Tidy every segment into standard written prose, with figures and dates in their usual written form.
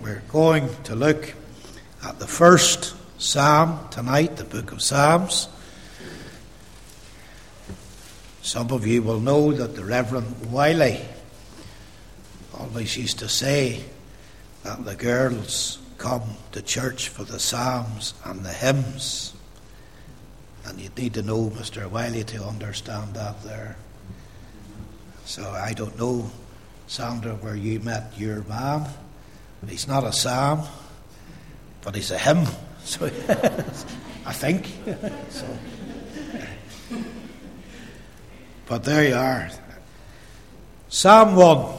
We're going to look at the first Psalm tonight, the book of Psalms. Some of you will know that the Reverend Wiley always used to say that the girls come to church for the Psalms and the hymns. And you'd need to know Mr. Wiley to understand that there. So I don't know, Sandra, where you met your man. He's not a psalm, but he's a hymn. So I think. But there you are. Psalm 1.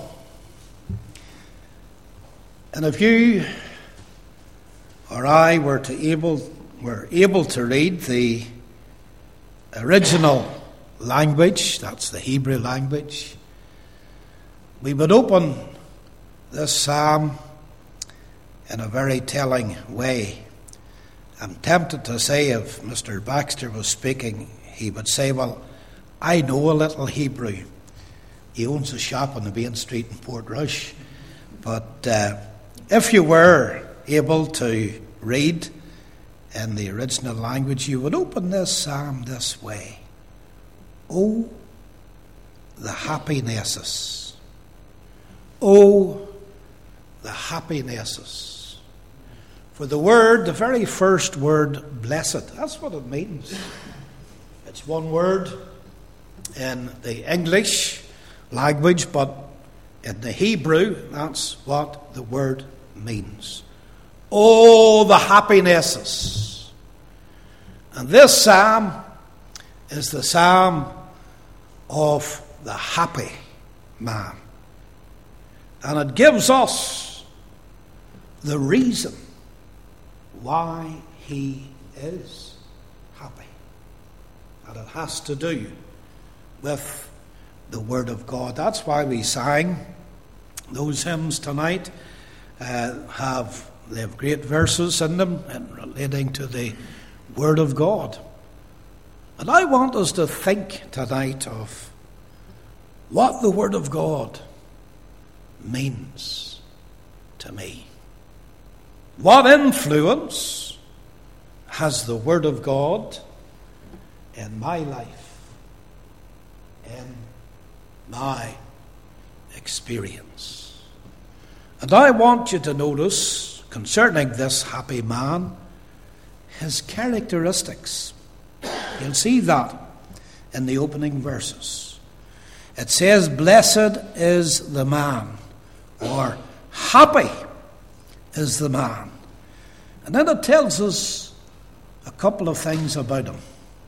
And if you or I were able to read the original language, that's the Hebrew language, we would open this psalm in a very telling way. I'm tempted to say, if Mr. Baxter was speaking, he would say, well, I know a little Hebrew. He owns a shop on the main street in Portrush. But if you were able to read in the original language, you would open this psalm this way. Oh, the happinesses. Oh, the happinesses. For the very first word, blessed, that's what it means. It's one word in the English language, but in the Hebrew, that's what the word means. Oh, the happinesses. And this psalm is the psalm of the happy man. And it gives us the reason why he is happy. And it has to do with the Word of God. That's why we sang those hymns tonight. They have great verses in them and relating to the Word of God. And I want us to think tonight of what the Word of God means to me. What influence has the Word of God in my life, in my experience? And I want you to notice, concerning this happy man, his characteristics. You'll see that in the opening verses. It says, blessed is the man, or happy is the man. And then it tells us a couple of things about him.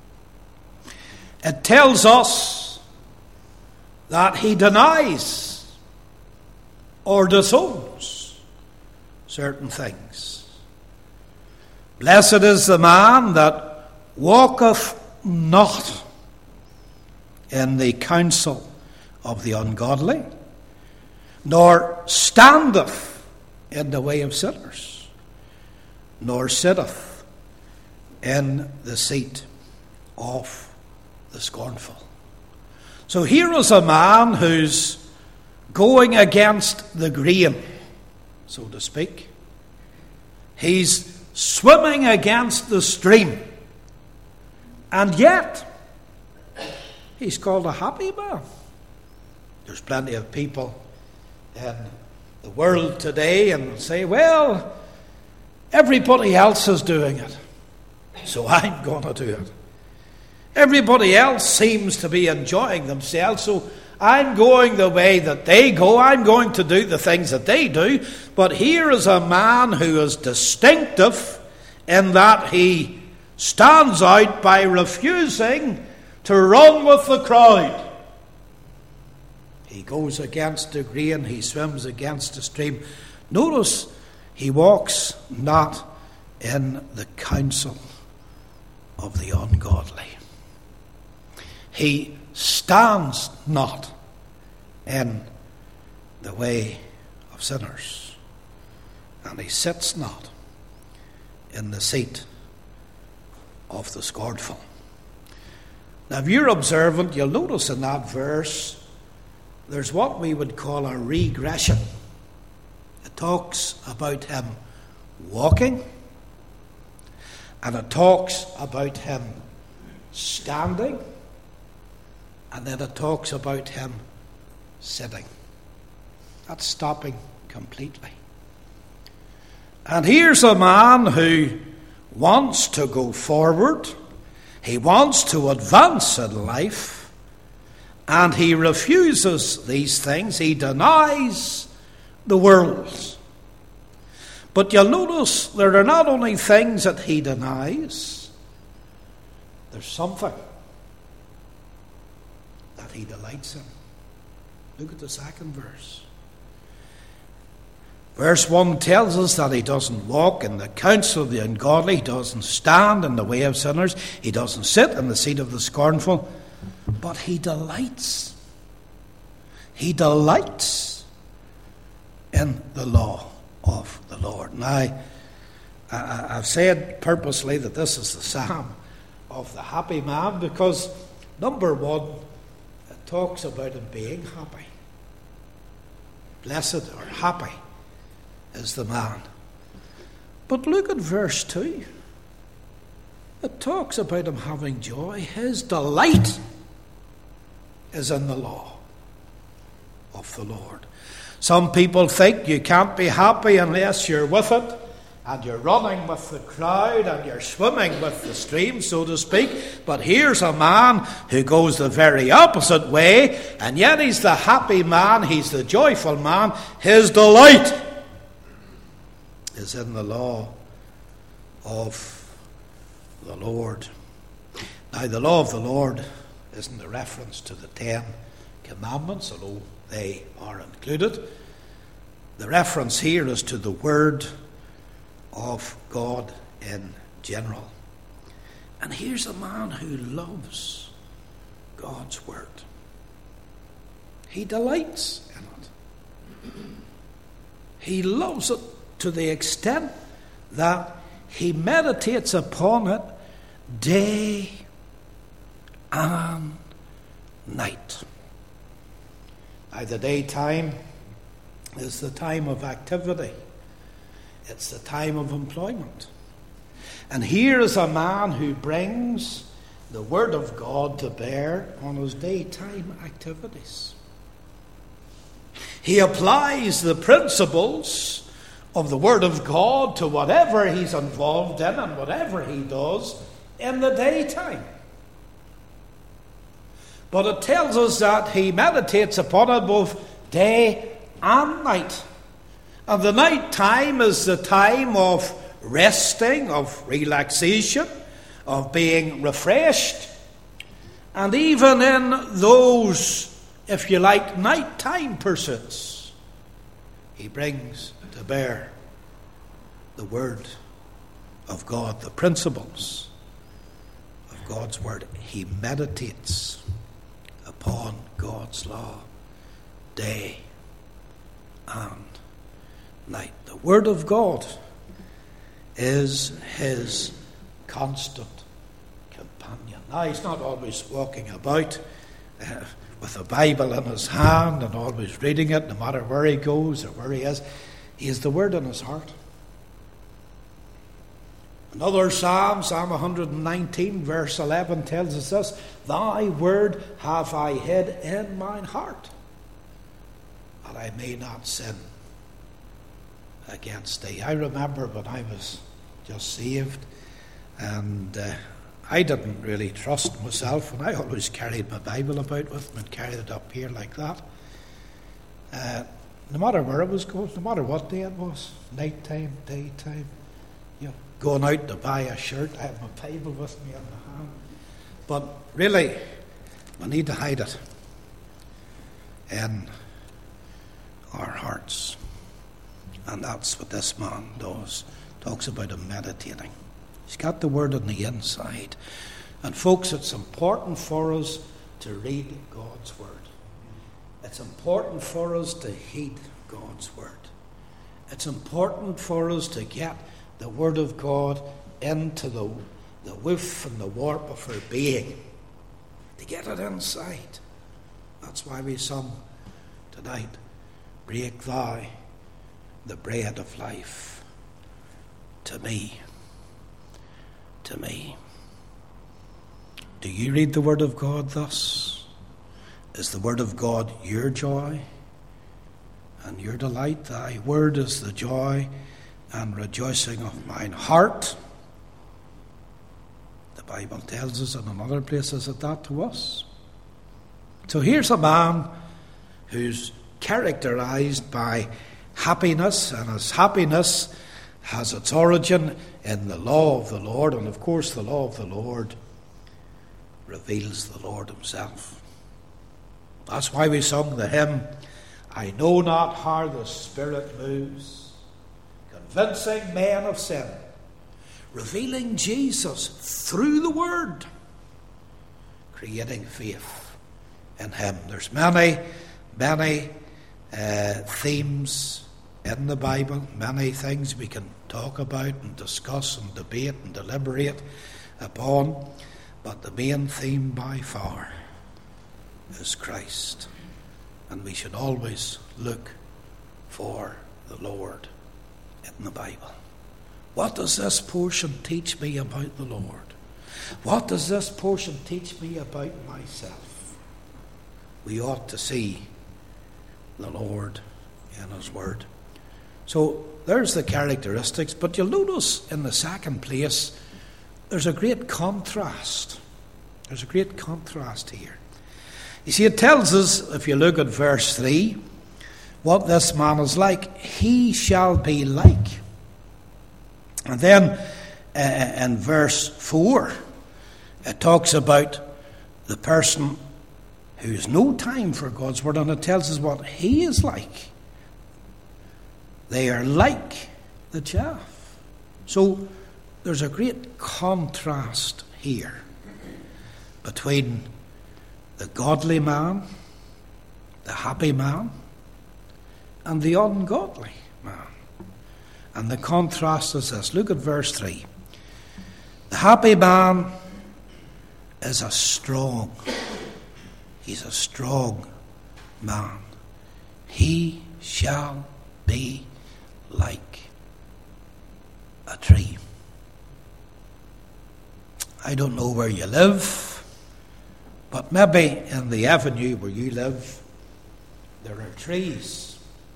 It tells us that he denies or disowns certain things. Blessed is the man that walketh not in the counsel of the ungodly, nor standeth in the way of sinners, nor sitteth in the seat of the scornful. So here is a man who's going against the grain, so to speak. He's swimming against the stream. And yet, he's called a happy man. There's plenty of people in the world today and say, well, everybody else is doing it, so I'm going to do it. Everybody else seems to be enjoying themselves, so I'm going the way that they go. I'm going to do the things that they do. But here is a man who is distinctive in that he stands out by refusing to run with the crowd. He goes against the grain, he swims against the stream. Notice, he walks not in the counsel of the ungodly. He stands not in the way of sinners. And he sits not in the seat of the scornful. Now, if you're observant, you'll notice in that verse there's what we would call a regression. It talks about him walking, and it talks about him standing, and then it talks about him sitting. That's stopping completely. And here's a man who wants to go forward. He wants to advance in life, and he refuses these things. He denies the world. But you'll notice there are not only things that he denies, there's something that he delights in. Look at the second verse. Verse 1 tells us that he doesn't walk in the counsel of the ungodly, he doesn't stand in the way of sinners, he doesn't sit in the seat of the scornful, but he delights. He delights in the law of the Lord. Now, I've said purposely that this is the psalm of the happy man because, number one, it talks about him being happy. Blessed or happy is the man. But look at verse 2. It talks about him having joy. His delight is in the law of the Lord. Some people think you can't be happy unless you're with it, and you're running with the crowd, and you're swimming with the stream, so to speak. But here's a man who goes the very opposite way, and yet he's the happy man, he's the joyful man. His delight is in the law of the Lord. Now, the law of the Lord isn't a reference to the 10 Commandments, although they are included. The reference here is to the Word of God in general. And here's a man who loves God's Word. He delights in it. He loves it to the extent that he meditates upon it day and night. Now, the daytime is the time of activity. It's the time of employment. And here is a man who brings the Word of God to bear on his daytime activities. He applies the principles of the Word of God to whatever he's involved in and whatever he does in the daytime. But it tells us that he meditates upon it both day and night. And the night time is the time of resting, of relaxation, of being refreshed. And even in those, if you like, nighttime pursuits, he brings to bear the Word of God, the principles of God's Word. He meditates upon God's law day and night. The Word of God is his constant companion. Now, he's not always walking about with a Bible in his hand and always reading it, no matter where he goes or where he is. He has the Word in his heart. Another psalm, Psalm 119, verse 11, tells us this: Thy word have I hid in mine heart, that I may not sin against thee. I remember when I was just saved, and I didn't really trust myself, and I always carried my Bible about with me and carried it up here like that. No matter where I was going, no matter what day it was, nighttime, daytime, going out to buy a shirt, I have my Bible with me in my hand. But really, we need to hide it in our hearts. And that's what this man does. Talks about him meditating. He's got the Word on the inside. And folks, it's important for us to read God's Word. It's important for us to heed God's Word. It's important for us to get the Word of God into the woof and the warp of our being, to get it inside. That's why we sung tonight, Break Thou the bread of life to me. To me. Do you read the Word of God thus? Is the Word of God your joy and your delight? Thy Word is the joy and rejoicing of mine heart. The Bible tells us in other places that to us. So here's a man who's characterized by happiness, and his happiness has its origin in the law of the Lord, and of course the law of the Lord reveals the Lord himself. That's why we sung the hymn, I know not how the Spirit moves, convincing men of sin, revealing Jesus through the Word, creating faith in him. There's many themes in the Bible, many things we can talk about and discuss and debate and deliberate upon, but the main theme by far is Christ. And we should always look for the Lord in the Bible. What does this portion teach me about the Lord? What does this portion teach me about myself? We ought to see the Lord in his Word. So there's the characteristics, but you'll notice in the second place there's a great contrast. There's a great contrast here. You see, it tells us, if you look at verse 3, what this man is like. He shall be like. And then in verse 4, it talks about the person who's no time for God's Word, and it tells us what he is like. They are like the chaff. So there's a great contrast here between the godly man, the happy man, and the ungodly man. And the contrast is this. Look at verse 3. The happy man is he's a strong man. He shall be like a tree. I don't know where you live, but maybe in the avenue where you live, there are trees.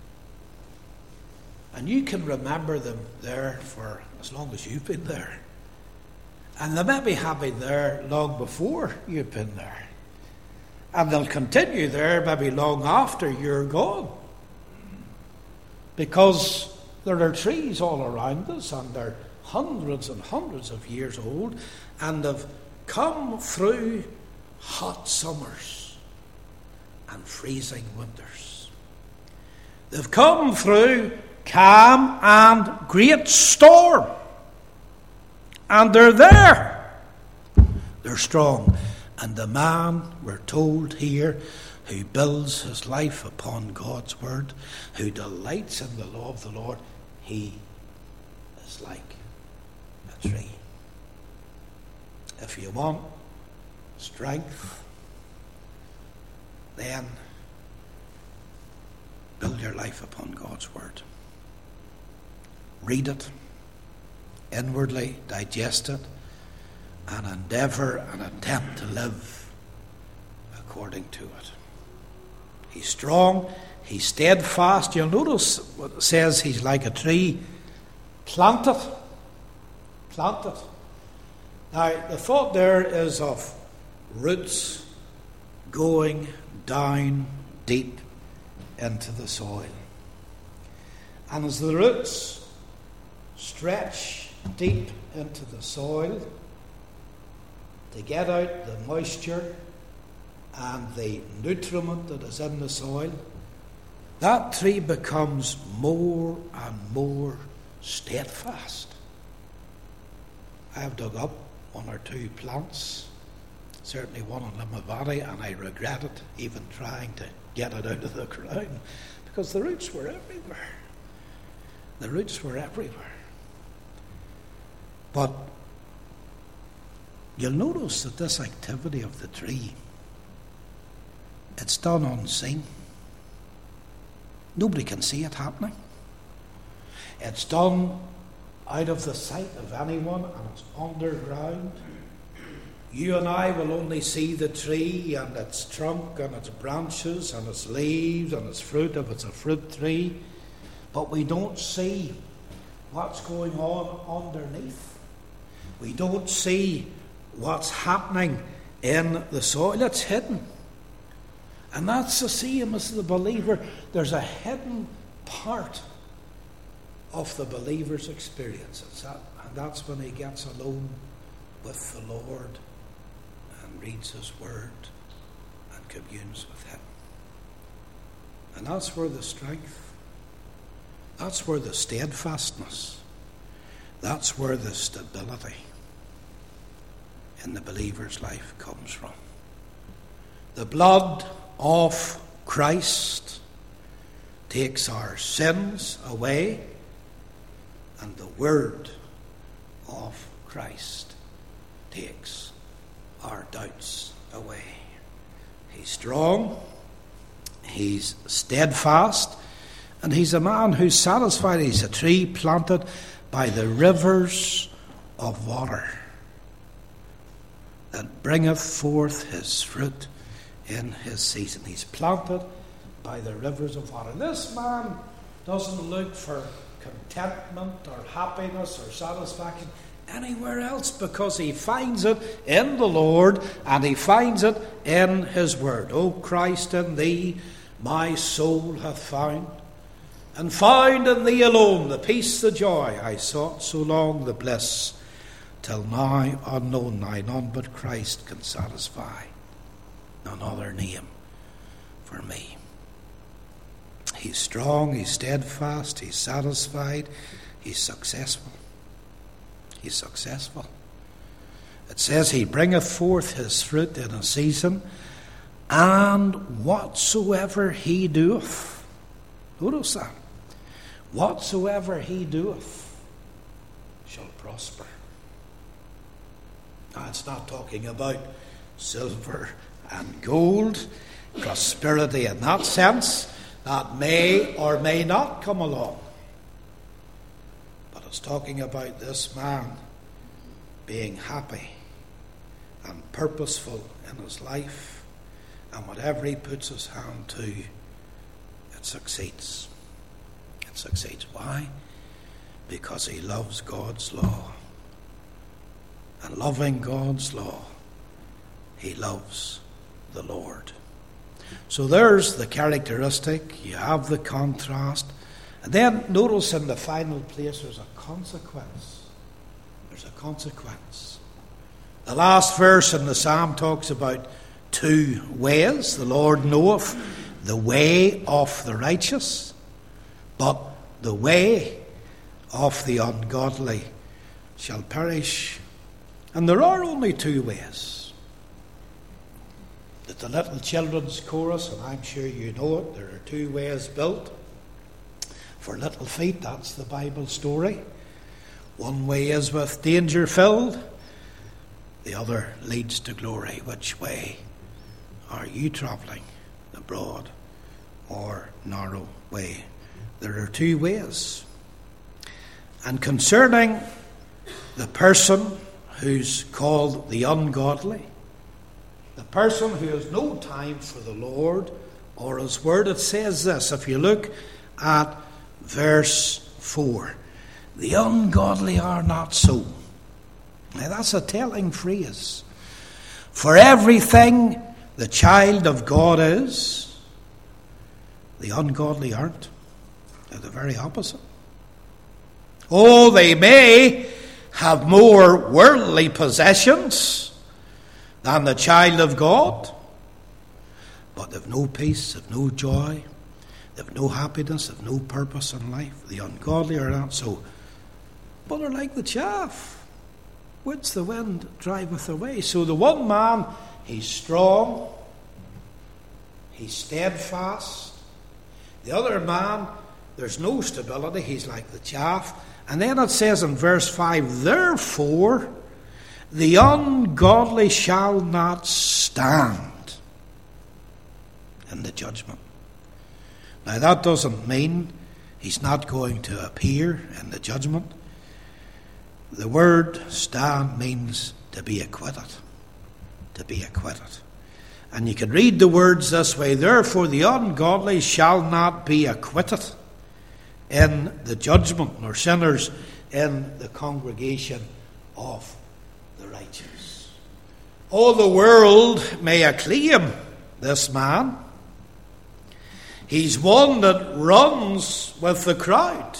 And you can remember them there for as long as you've been there. And they maybe have been there long before you've been there. And they'll continue there maybe long after you're gone. Because there are trees all around us, and they're hundreds and hundreds of years old, and have come through hot summers and freezing winters. They've come through calm and great storm, and they're there. They're strong. And the man, we're told here, who builds his life upon God's Word, who delights in the law of the Lord, he is like a tree. If you want strength, then build your life upon God's Word. Read it, inwardly digest it, and endeavour and attempt to live according to it. He's strong, he's steadfast. You'll notice what it says, he's like a tree planted. Planted. Now, the thought there is of roots going down deep into the soil. And as the roots stretch deep into the soil to get out the moisture and the nutriment that is in the soil, that tree becomes more and more steadfast. I have dug up one or two plants, certainly one in Limavady, and I regret it, even trying to get it out of the ground, because the roots were everywhere. The roots were everywhere. But you'll notice that this activity of the tree, it's done unseen. Nobody can see it happening. It's done out of the sight of anyone, and it's underground. You and I will only see the tree and its trunk and its branches and its leaves and its fruit if it's a fruit tree, but we don't see what's going on underneath. We don't see what's happening in the soil. It's hidden. And that's the same as the believer. There's a hidden part of the believer's experience. And that's when he gets alone with the Lord and reads his word and communes with him. And that's where the strength, that's where the steadfastness, that's where the stability in the believer's life comes from. The blood of Christ takes our sins away, and the word of Christ takes our doubts away. He's strong, he's steadfast, and he's a man who's satisfied. He's a tree planted by the rivers of water that bringeth forth his fruit in his season. He's planted by the rivers of water. This man doesn't look for contentment or happiness or satisfaction anywhere else, because he finds it in the Lord and he finds it in his word. O Christ, in thee my soul hath found, and found in thee alone the peace, the joy I sought so long, the bliss till now unknown. Now none but Christ can satisfy, none other name for me. He's strong, he's steadfast, he's satisfied, he's successful. He's successful. It says he bringeth forth his fruit in a season, and whatsoever he doeth. Notice that. Whatsoever he doeth shall prosper. Now, it's not talking about silver and gold, prosperity in that sense. That may or may not come along. But it's talking about this man being happy and purposeful in his life, and whatever he puts his hand to, it succeeds. It succeeds. Why? Because he loves God's law. And loving God's law, he loves the Lord. So there's the characteristic, you have the contrast, and then notice in the final place there's a consequence. There's a consequence. The last verse in the psalm talks about two ways. The Lord knoweth the way of the righteous, but the way of the ungodly shall perish. And there are only two ways. That the little children's chorus, and I'm sure you know it, there are two ways built for little feet. That's the Bible story. One way is with danger filled, the other leads to glory. Which way are you travelling? The broad or narrow way? There are two ways. And concerning the person who's called the ungodly, the person who has no time for the Lord or his word, it says this, if you look at verse 4, the ungodly are not so. Now that's a telling phrase. For everything the child of God is, the ungodly aren't. They're the very opposite. Oh, they may have more worldly possessions than the child of God, but they've no peace, they've no joy, they've no happiness, they've no purpose in life. The ungodly are not so, but are like the chaff which the wind driveth away. So the one man, he's strong, he's steadfast. The other man, there's no stability, he's like the chaff. And then it says in verse 5, therefore the ungodly shall not stand in the judgment. Now that doesn't mean He's not going to appear in the judgment. The word stand means to be acquitted. To be acquitted. And you can read the words this way: therefore the ungodly shall not be acquitted in the judgment, nor sinners in the congregation of the righteous. All the world may acclaim this man. He's one that runs with the crowd.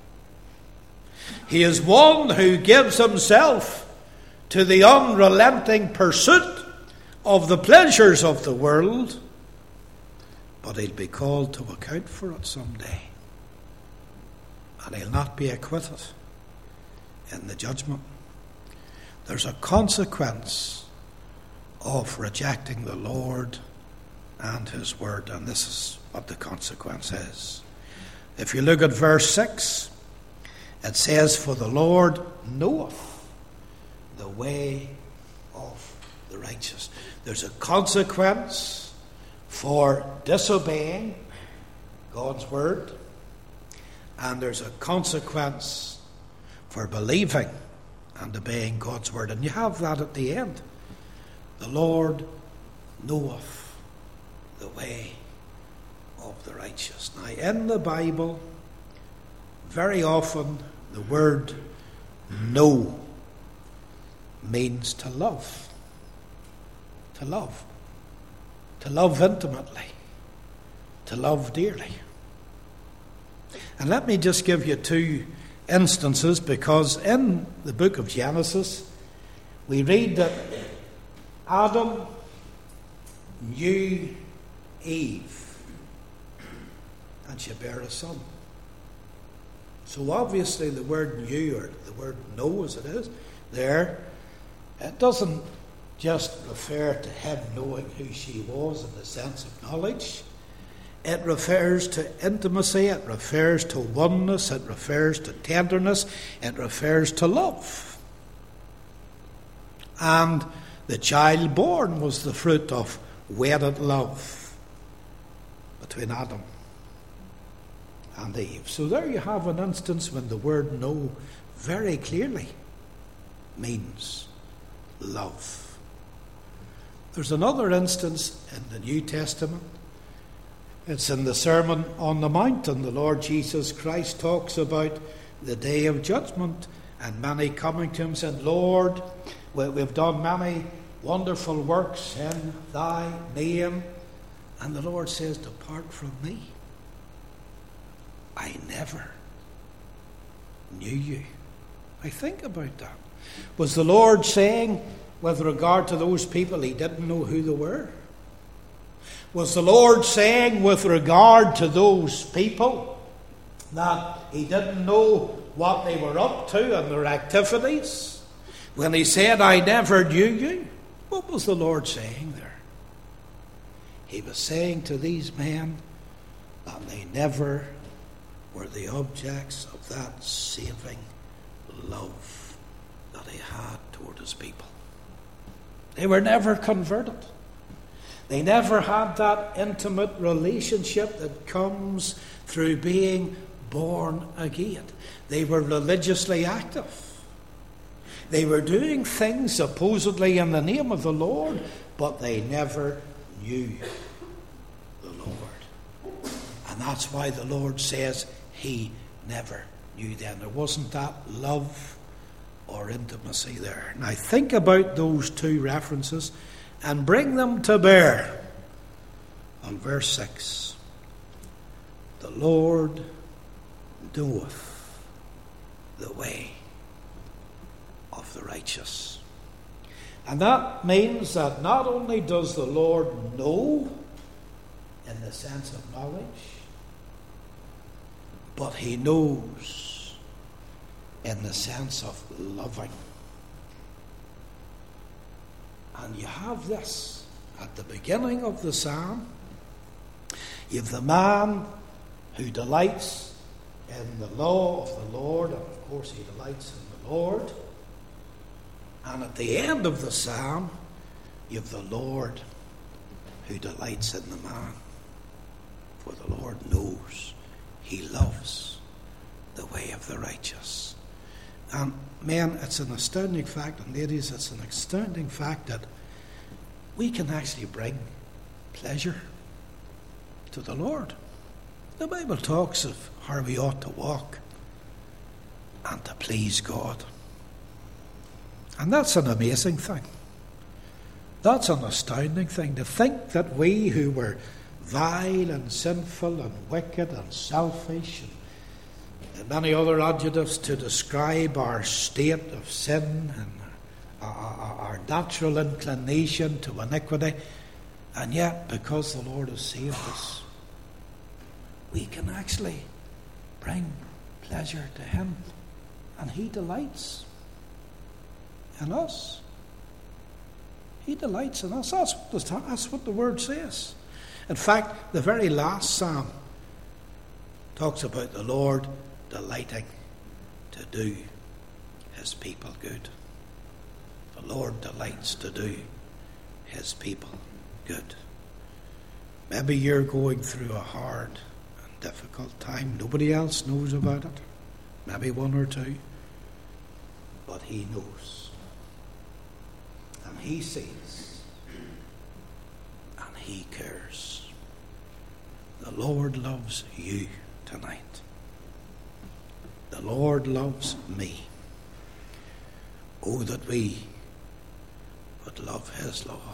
He is one who gives himself to the unrelenting pursuit of the pleasures of the world, but he'll be called to account for it someday. And he'll not be acquitted in the judgment. There's a consequence of rejecting the Lord and his word, and this is what the consequence is. If you look at verse 6, it says, for the Lord knoweth the way of the righteous. There's a consequence for disobeying God's word, and there's a consequence for believing and obeying God's word. And you have that at the end. The Lord knoweth the way of the righteous. Now, in the Bible, very often the word know means to love. To love. To love intimately. To love dearly. And let me just give you two instances, because in the book of Genesis we read that Adam knew Eve and she bare a son. So obviously the word knew, or the word know as it is there, it doesn't just refer to him knowing who she was in the sense of knowledge. It refers to intimacy, it refers to oneness, it refers to tenderness, it refers to love. And the child born was the fruit of wedded love between Adam and Eve. So there you have an instance when the word know very clearly means love. There's another instance in the New Testament. It's in the Sermon on the Mount, and the Lord Jesus Christ talks about the day of judgment, and many coming to him said, Lord, we've done many wonderful works in thy name. And the Lord says, depart from me. I never knew you. I think about that. Was the Lord saying, with regard to those people, he didn't know who they were? Was the Lord saying with regard to those people that he didn't know what they were up to and their activities? When he said, I never knew you, what was the Lord saying there? He was saying to these men that they never were the objects of that saving love that he had toward his people. They were never converted. They never had that intimate relationship that comes through being born again. They were religiously active. They were doing things supposedly in the name of the Lord, but they never knew the Lord. And that's why the Lord says he never knew them. There wasn't that love or intimacy there. Now think about those two references and bring them to bear on verse 6. The Lord knoweth the way of the righteous. And that means that not only does the Lord know in the sense of knowledge, but he knows in the sense of loving. And you have this at the beginning of the psalm. You have the man who delights in the law of the Lord, and of course he delights in the Lord. And at the end of the psalm, you have the Lord who delights in the man. For the Lord knows He loves the way of the righteous. And men, it's an astounding fact, and ladies, it's an astounding fact that we can actually bring pleasure to the Lord. The Bible talks of how we ought to walk and to please God. And that's an amazing thing. That's an astounding thing, to think that we who were vile and sinful and wicked and selfish and many other adjectives to describe our state of sin and our natural inclination to iniquity, and yet because the Lord has saved us, we can actually bring pleasure to Him, and He delights in us. He delights in us. That's what the Word says. In fact, the very last psalm talks about the Lord delighting to do His people good. The Lord delights to do His people good. Maybe you're going through a hard and difficult time. Nobody else knows about it. Maybe one or two. But He knows. And He sees. And He cares. The Lord loves you tonight. The Lord loves me. Oh, that we would love His law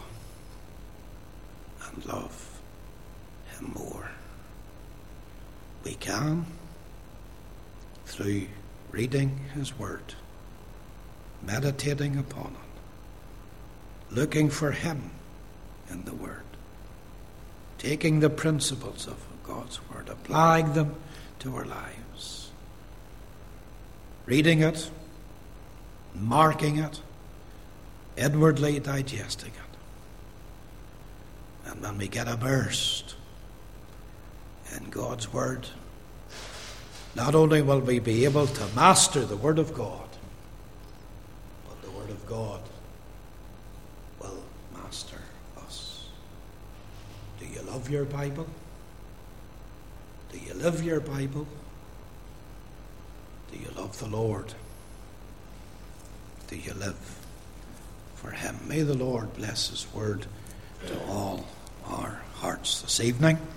and love Him more. We can, through reading His Word, meditating upon it, looking for Him in the Word, taking the principles of God's Word, applying them to our lives, reading it, marking it, inwardly digesting it. And when we get immersed in God's Word, not only will we be able to master the Word of God, but the Word of God will master us. Do you love your Bible? Do you live your Bible? Do you love the Lord? Do you live for Him? May the Lord bless His Word to all our hearts this evening.